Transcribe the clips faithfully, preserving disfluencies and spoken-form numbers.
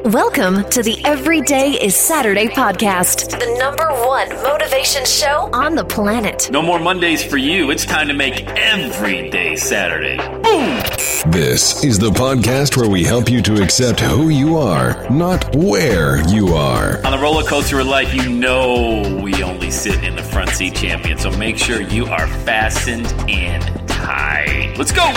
Welcome to the Everyday is Saturday podcast, the number one motivation show on the planet. No more Mondays for you. It's time to make every day Saturday. Boom! This is the podcast where we help you to accept who you are, not where you are. On the roller coaster of life, you know we only sit in the front seat, champion. So make sure you are fastened and tight. Let's go!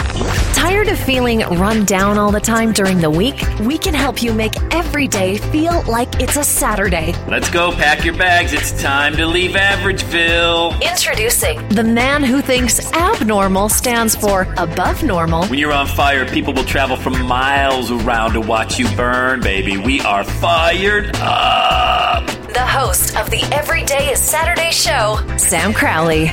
Tired of feeling run down all the time during the week? We can help you make every day feel like it's a Saturday. Let's go, pack your bags. It's time to leave Averageville. Introducing the man who thinks abnormal stands for above normal. When you're on fire, people will travel from miles around to watch you burn, baby. We are fired up. The host of the Everyday is Saturday show, Sam Crowley.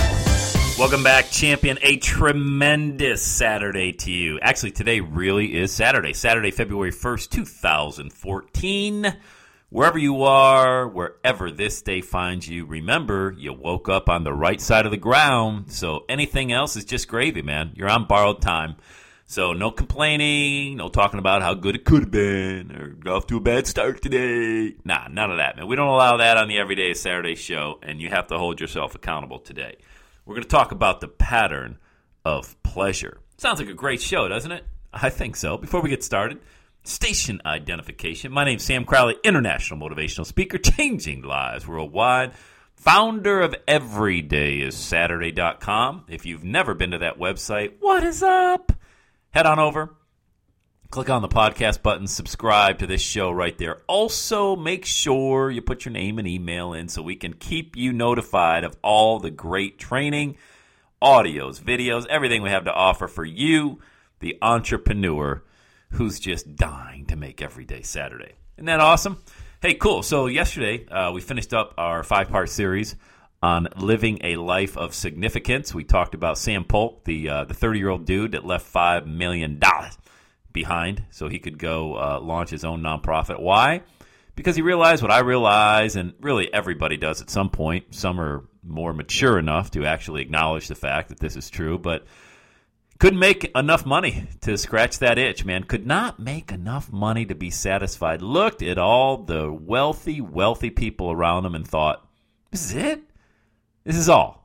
Welcome back, champion. A tremendous Saturday to you. Actually, today really is Saturday. Saturday, February first, twenty fourteen. Wherever you are, wherever this day finds you, remember, you woke up on the right side of the ground, so anything else is just gravy, man. You're on borrowed time. So no complaining, no talking about how good it could have been, or got off to a bad start today. Nah, none of that, man. We don't allow that on the Everyday Saturday show, and you have to hold yourself accountable today. We're going to talk about the pattern of pleasure. Sounds like a great show, doesn't it? I think so. Before we get started, station identification. My name's Sam Crowley, international motivational speaker, changing lives worldwide. Founder of everyday is saturday dot com. If you've never been to that website, what is up? Head on over. Click on the podcast button, subscribe to this show right there. Also, make sure you put your name and email in so we can keep you notified of all the great training, audios, videos, everything we have to offer for you, the entrepreneur who's just dying to make every day Saturday. Isn't that awesome? Hey, cool. So yesterday, uh, we finished up our five-part series on living a life of significance. We talked about Sam Polk, the uh, the thirty-year-old dude that left five million dollars behind so he could go uh, launch his own nonprofit. Why? Because he realized what I realize, and really everybody does at some point. Some are more mature enough to actually acknowledge the fact that this is true, but couldn't make enough money to scratch that itch, man. Could not make enough money to be satisfied. Looked at all the wealthy, wealthy people around him and thought, this is it? This is all.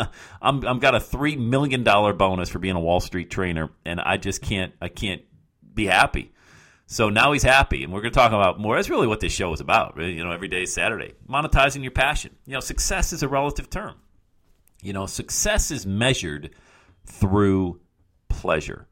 I'm I'm got a three million dollars bonus for being a Wall Street trainer, and I just can't, I can't be happy. So now he's happy, and we're going to talk about more. That's really what this show is about. Right? You know, every day is Saturday. Monetizing your passion. You know, success is a relative term. You know, success is measured through pleasure.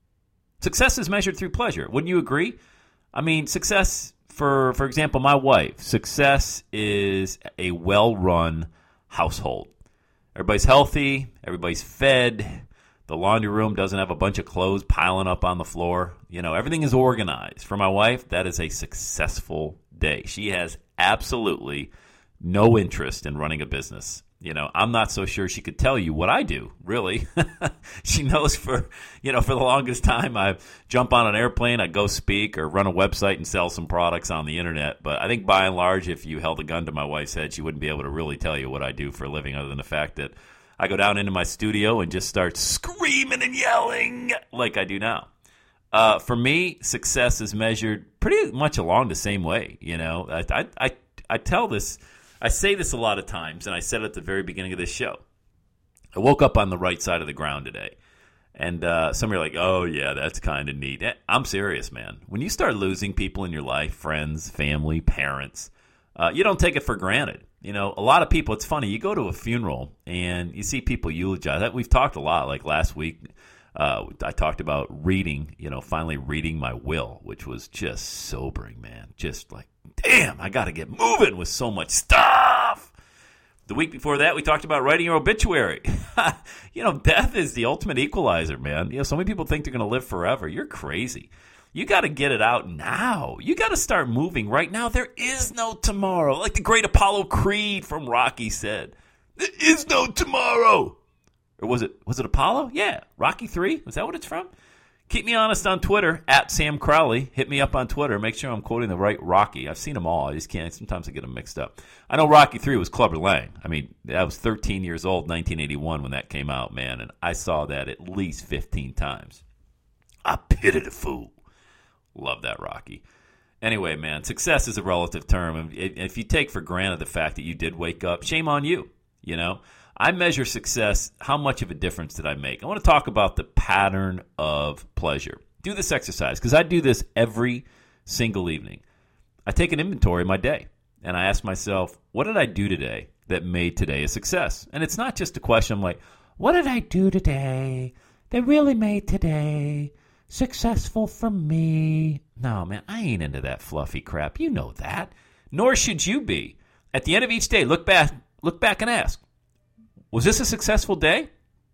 Success is measured through pleasure. Wouldn't you agree? I mean, success, for for example, my wife, success is a well-run household. Everybody's healthy. Everybody's fed. The laundry room doesn't have a bunch of clothes piling up on the floor. You know, everything is organized. For my wife, that is a successful day. She has absolutely no interest in running a business. You know, I'm not so sure she could tell you what I do, really. She knows for, you know, for the longest time I jump on an airplane, I go speak or run a website and sell some products on the internet. But I think by and large, if you held a gun to my wife's head, she wouldn't be able to really tell you what I do for a living other than the fact that I go down into my studio and just start screaming and yelling like I do now. Uh, for me, success is measured pretty much along the same way. You know, I, I, I, I tell this, I say this a lot of times, and I said it at the very beginning of this show. I woke up on the right side of the ground today. And uh, some are like, oh, yeah, that's kind of neat. I'm serious, man. When you start losing people in your life, friends, family, parents, uh, you don't take it for granted. You know, a lot of people, it's funny, you go to a funeral and you see people eulogize. We've talked a lot, like last week, uh, I talked about reading, you know, finally reading my will, which was just sobering, man. Just like, damn, I got to get moving with so much stuff. The week before that, we talked about writing your obituary. You know, death is the ultimate equalizer, man. You know, so many people think they're going to live forever. You're crazy. You got to get it out now. You got to start moving right now. There is no tomorrow. Like the great Apollo Creed from Rocky said, there is no tomorrow. Or was it was it Apollo? Yeah. Rocky three? Was that what it's from? Keep me honest on Twitter, at Sam Crowley. Hit me up on Twitter. Make sure I'm quoting the right Rocky. I've seen them all. I just can't. Sometimes I get them mixed up. I know Rocky three was Clubber Lang. I mean, I was thirteen years old, nineteen eighty-one, when that came out, man. And I saw that at least fifteen times. I pity the fool. Love that Rocky. Anyway, man, success is a relative term. And if you take for granted the fact that you did wake up, shame on you. You know, I measure success. How much of a difference did I make? I want to talk about the pattern of pleasure. Do this exercise because I do this every single evening. I take an inventory of my day and I ask myself, what did I do today that made today a success? And it's not just a question. I'm like, what did I do today that really made today successful for me? No, man, I ain't into that fluffy crap. You know that. Nor should you be. At the end of each day, look back, look back and ask, was this a successful day?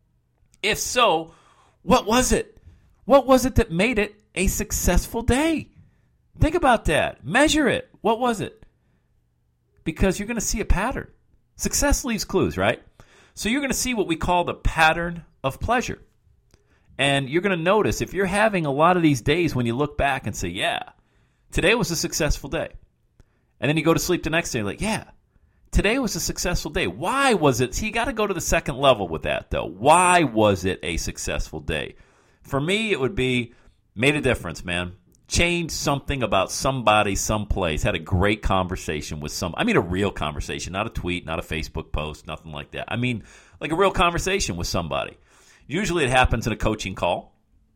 If so, what was it? What was it that made it a successful day? Think about that. Measure it. What was it? Because you're going to see a pattern. Success leaves clues, right? So you're going to see what we call the pattern of pleasure. And you're going to notice if you're having a lot of these days when you look back and say, yeah, today was a successful day. And then you go to sleep the next day like, yeah, today was a successful day. Why was it? See, you got to go to the second level with that, though. Why was it a successful day? For me, it would be made a difference, man. Changed something about somebody, someplace. Had a great conversation with some. I mean, a real conversation, not a tweet, not a Facebook post, nothing like that. I mean, like a real conversation with somebody. Usually it happens in a coaching call.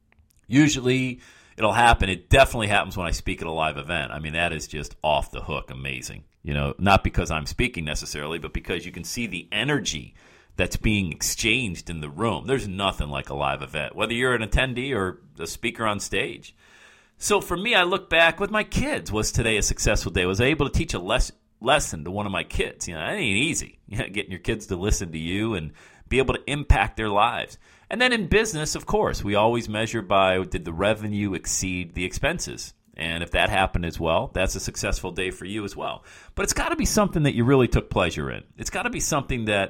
Usually it'll happen. It definitely happens when I speak at a live event. I mean, that is just off the hook amazing. You know, not because I'm speaking necessarily, but because you can see the energy that's being exchanged in the room. There's nothing like a live event, whether you're an attendee or a speaker on stage. So for me, I look back with my kids. Was today a successful day? Was I able to teach a les- lesson to one of my kids? You know, that ain't easy. You know, getting your kids to listen to you and be able to impact their lives. And then in business, of course, we always measure by did the revenue exceed the expenses? And if that happened as well, that's a successful day for you as well. But it's got to be something that you really took pleasure in. It's got to be something that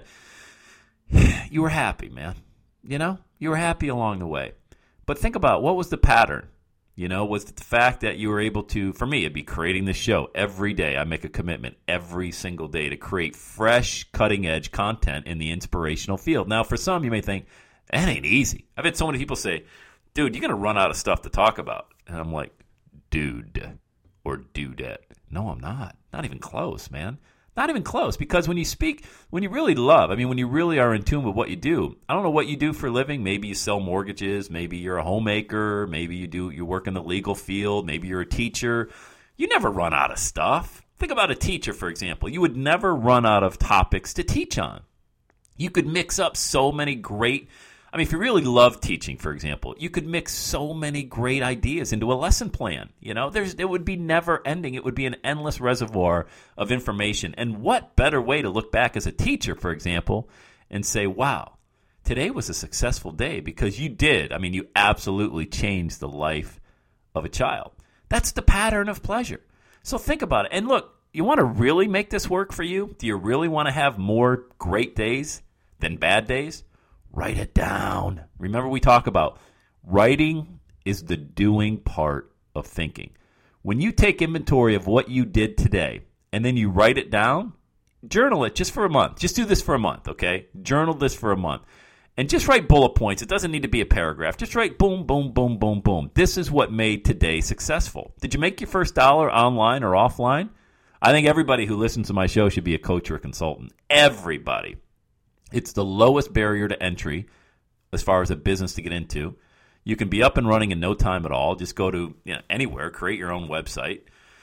you were happy, man. You know, you were happy along the way. But think about what was the pattern? You know, was it the fact that you were able to, for me, it'd be creating this show every day. I make a commitment every single day to create fresh, cutting-edge content in the inspirational field. Now, for some, you may think, that ain't easy. I've had so many people say, dude, you're going to run out of stuff to talk about. And I'm like, dude, or dudette. No, I'm not. Not even close, man. Not even close, because when you speak, when you really love, I mean, when you really are in tune with what you do, I don't know what you do for a living. Maybe you sell mortgages. Maybe you're a homemaker. Maybe you do, you work in the legal field. Maybe you're a teacher. You never run out of stuff. Think about a teacher, for example. You would never run out of topics to teach on. You could mix up so many great, I mean, if you really love teaching, for example, you could mix so many great ideas into a lesson plan. You know, there's it would be never ending. It would be an endless reservoir of information. And what better way to look back as a teacher, for example, and say, wow, today was a successful day because you did. I mean, you absolutely changed the life of a child. That's the pattern of pleasure. So think about it. And look, you want to really make this work for you? Do you really want to have more great days than bad days? Write it down. Remember, we talk about writing is the doing part of thinking. When you take inventory of what you did today and then you write it down, journal it just for a month. Just do this for a month, okay? Journal this for a month. And just write bullet points. It doesn't need to be a paragraph. Just write boom, boom, boom, boom, boom. This is what made today successful. Did you make your first dollar online or offline? I think everybody who listens to my show should be a coach or a consultant. Everybody. It's the lowest barrier to entry as far as a business to get into. You can be up and running in no time at all. Just go to you know, anywhere, create your own website,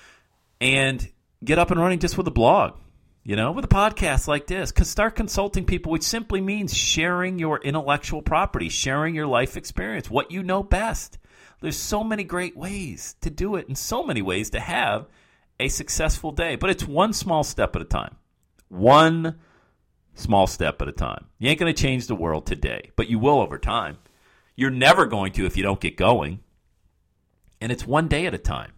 and get up and running just with a blog, you know, with a podcast like this. Because start consulting people, which simply means sharing your intellectual property, sharing your life experience, what you know best. There's so many great ways to do it and so many ways to have a successful day. But it's one small step at a time. One small step at a time. You ain't going to change the world today, but you will over time. You're never going to if you don't get going. And it's one day at a time.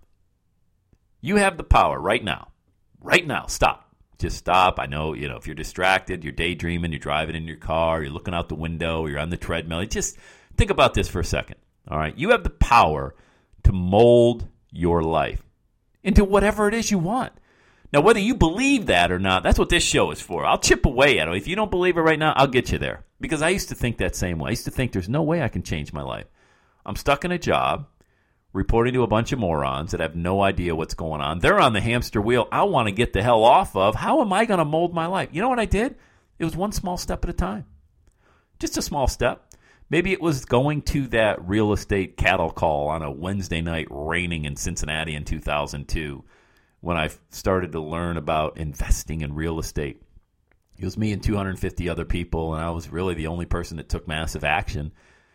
You have the power right now. Right now. Stop. Just stop. I know, you know, if you're distracted, you're daydreaming, you're driving in your car, you're looking out the window, you're on the treadmill. Just think about this for a second. All right. You have the power to mold your life into whatever it is you want. Now, whether you believe that or not, that's what this show is for. I'll chip away at it. If you don't believe it right now, I'll get you there. Because I used to think that same way. I used to think there's no way I can change my life. I'm stuck in a job reporting to a bunch of morons that have no idea what's going on. They're on the hamster wheel I want to get the hell off of. How am I going to mold my life? You know what I did? It was one small step at a time. Just a small step. Maybe it was going to that real estate cattle call on a Wednesday night raining in Cincinnati in two thousand two when I started to learn about investing in real estate. It was me and two hundred fifty other people, and I was really the only person that took massive action.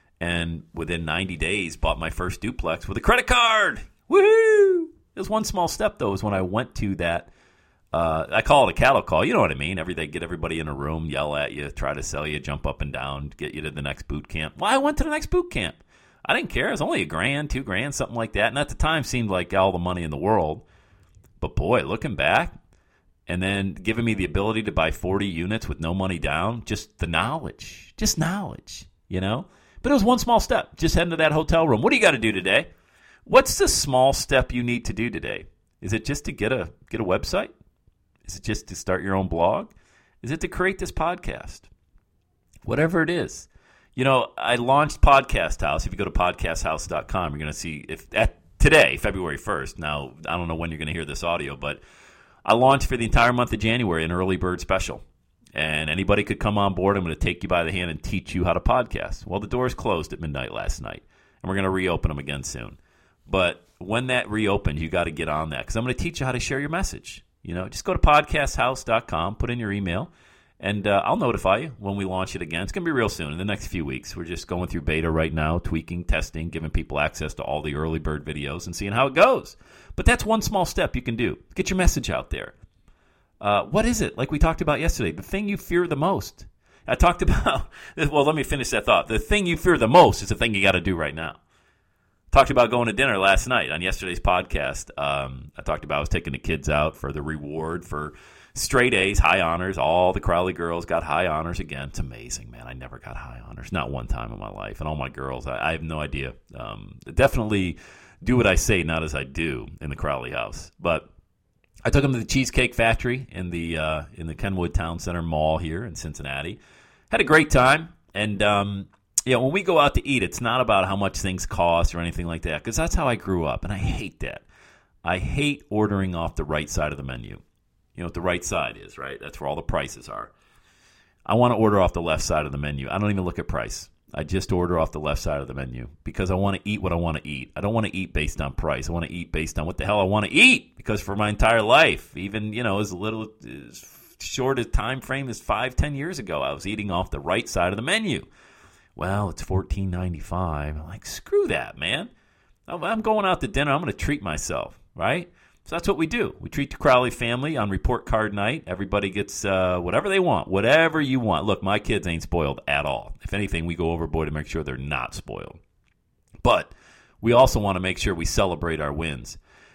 And within ninety days, bought my first duplex with a credit card. Woohoo! It was one small step, though, is when I went to that. Uh, I call it a cattle call. You know what I mean? Every day, get everybody in a room, yell at you, try to sell you, jump up and down, get you to the next boot camp. Well, I went to the next boot camp. I didn't care. It was only a grand, two grand, something like that. And at the time, seemed like all the money in the world. But boy, looking back, and then giving me the ability to buy forty units with no money down, just the knowledge, just knowledge, you know? But it was one small step, just heading to that hotel room. What do you got to do today? What's the small step you need to do today? Is it just to get a get a website? Is it just to start your own blog? Is it to create this podcast? Whatever it is. You know, I launched Podcast House. If you go to podcast house dot com, you're going to see if at today, February first. Now, I don't know when you're going to hear this audio, but I launched for the entire month of January an early bird special. And anybody could come on board. I'm going to take you by the hand and teach you how to podcast. Well, the doors closed at midnight last night, and we're going to reopen them again soon. But when that reopens, you got to get on that because I'm going to teach you how to share your message. You know, just go to podcast house dot com, put in your email, and uh, I'll notify you when we launch it again. It's going to be real soon, in the next few weeks. We're just going through beta right now, tweaking, testing, giving people access to all the early bird videos and seeing how it goes. But that's one small step you can do. Get your message out there. Uh, what is it? Like we talked about yesterday, the thing you fear the most. I talked about, well, let me finish that thought. The thing you fear the most is the thing you got to do right now. Talked about going to dinner last night on yesterday's podcast. Um, I talked about I was taking the kids out for the reward for straight A's, high honors. All the Crowley girls got high honors again. It's amazing, man. I never got high honors, not one time in my life. And all my girls, I, I have no idea. Um, definitely do what I say, not as I do in the Crowley house. But I took them to the Cheesecake Factory in the uh, in the Kenwood Town Center Mall here in Cincinnati. Had a great time. And, um, yeah, when we go out to eat, it's not about how much things cost or anything like that because that's how I grew up, and I hate that. I hate ordering off the right side of the menu. You know what the right side is, right? That's where all the prices are. I want to order off the left side of the menu. I don't even look at price. I just order off the left side of the menu because I want to eat what I want to eat. I don't want to eat based on price. I want to eat based on what the hell I want to eat because for my entire life, even, you know, as little as short a time frame as five, ten years ago, I was eating off the right side of the menu. Well, it's fourteen ninety-five. I'm like, screw that, man. I'm going out to dinner. I'm going to treat myself, right? So that's what we do. We treat the Crowley family on report card night. Everybody gets uh, whatever they want, whatever you want. Look, my kids ain't spoiled at all. If anything, we go overboard to make sure they're not spoiled. But we also want to make sure we celebrate our wins.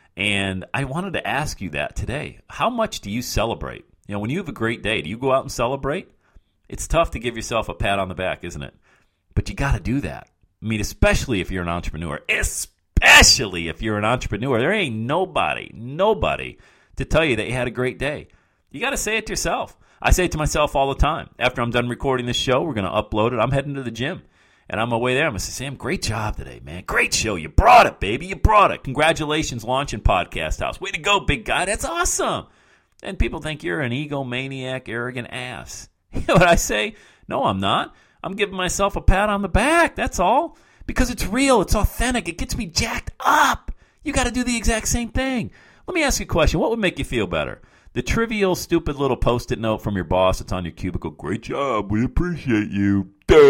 And I wanted to ask you that today. How much do you celebrate? You know, when you have a great day, do you go out and celebrate? It's tough to give yourself a pat on the back, isn't it? But you got to do that. I mean, especially if you're an entrepreneur. Especially if you're an entrepreneur. There ain't nobody, nobody to tell you that you had a great day. You got to say it to yourself. I say it to myself all the time. After I'm done recording this show, we're going to upload it. I'm heading to the gym. And on my way there, I'm going to say, Sam, great job today, man. Great show. You brought it, baby. You brought it. Congratulations launching Podcast House. Way to go, big guy. That's awesome. And people think you're an egomaniac, arrogant ass. You know what I say? No, I'm not. I'm giving myself a pat on the back. That's all. Because it's real. It's authentic. It gets me jacked up. You got to do the exact same thing. Let me ask you a question. What would make you feel better? The trivial, stupid little Post-it note from your boss that's on your cubicle. Great job. We appreciate you.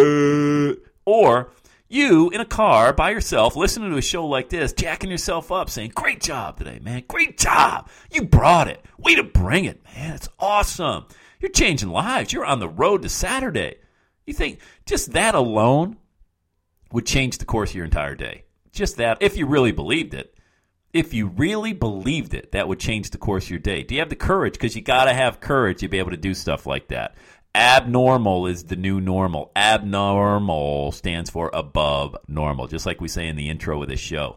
Duh. Or you in a car by yourself listening to a show like this, jacking yourself up, saying, great job today, man. Great job. You brought it. Way to bring it, man. It's awesome. You're changing lives. You're on the road to Saturday. You think just that alone would change the course of your entire day? Just that, if you really believed it. If you really believed it, that would change the course of your day. Do you have the courage? Because you got to have courage to be able to do stuff like that. Abnormal is the new normal. Abnormal stands for above normal, just like we say in the intro of this show.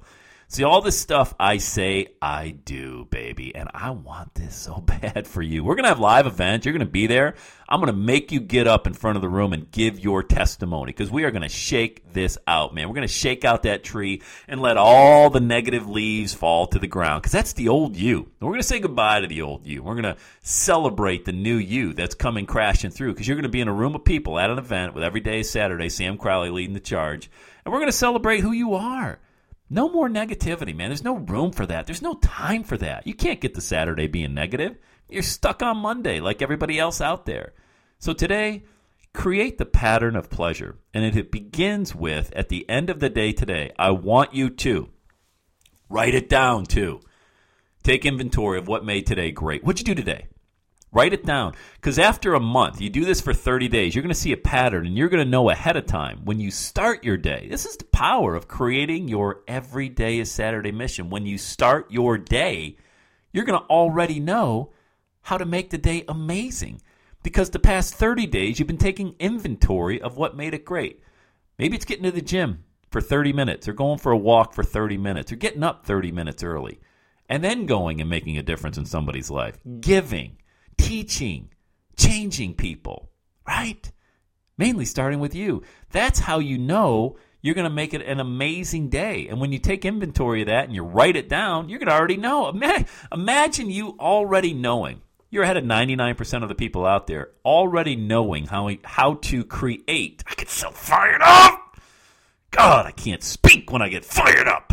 See, all this stuff I say, I do, baby. And I want this so bad for you. We're going to have live events. You're going to be there. I'm going to make you get up in front of the room and give your testimony because we are going to shake this out, man. We're going to shake out that tree and let all the negative leaves fall to the ground because that's the old you. And we're going to say goodbye to the old you. We're going to celebrate the new you that's coming crashing through because you're going to be in a room of people at an event with Every Day is Saturday, Sam Crowley leading the charge. And we're going to celebrate who you are. No more negativity, man. There's no room for that. There's no time for that. You can't get to Saturday being negative. You're stuck on Monday like everybody else out there. So today, create the pattern of pleasure. And it begins with, at the end of the day today, I want you to write it down too. Take inventory of what made today great. What'd you do today? Write it down. Because after a month, you do this for thirty days, you're going to see a pattern, and you're going to know ahead of time when you start your day. This is the power of creating your Every Day is Saturday mission. When you start your day, you're going to already know how to make the day amazing. Because the past thirty days, you've been taking inventory of what made it great. Maybe it's getting to the gym for thirty minutes, or going for a walk for thirty minutes, or getting up thirty minutes early, and then going and making a difference in somebody's life. Giving. Teaching, changing people, right? Mainly starting with you. That's how you know you're going to make it an amazing day. And when you take inventory of that and you write it down, you're going to already know. Imagine you already knowing. You're ahead of ninety-nine percent of the people out there already knowing how, how to create. I get so fired up. God, I can't speak when I get fired up.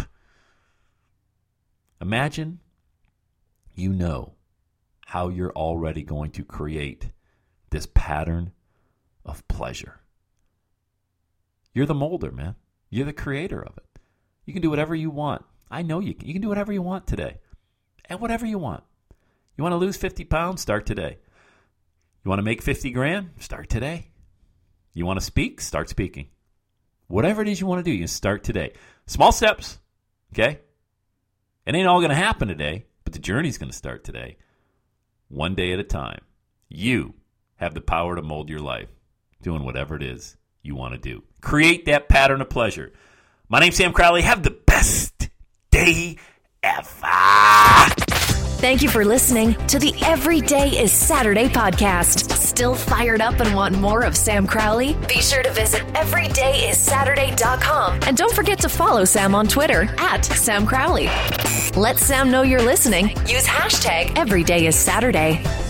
Imagine you know how you're already going to create this pattern of pleasure. You're the molder, man. You're the creator of it. You can do whatever you want. I know you can. You can do whatever you want today. And whatever you want. You want to lose fifty pounds? Start today. You want to make fifty grand? Start today. You want to speak? Start speaking. Whatever it is you want to do, you can start today. Small steps, okay? It ain't all going to happen today, but the journey's going to start today. One day at a time. You have the power to mold your life, doing whatever it is you want to do. Create that pattern of pleasure. My name's Sam Crowley. Have the best day ever. Thank you for listening to the Every Day is Saturday podcast. Still fired up and want more of Sam Crowley? Be sure to visit every day is saturday dot com. And don't forget to follow Sam on Twitter at Sam Crowley. Let Sam know you're listening. Use hashtag Every Day is Saturday.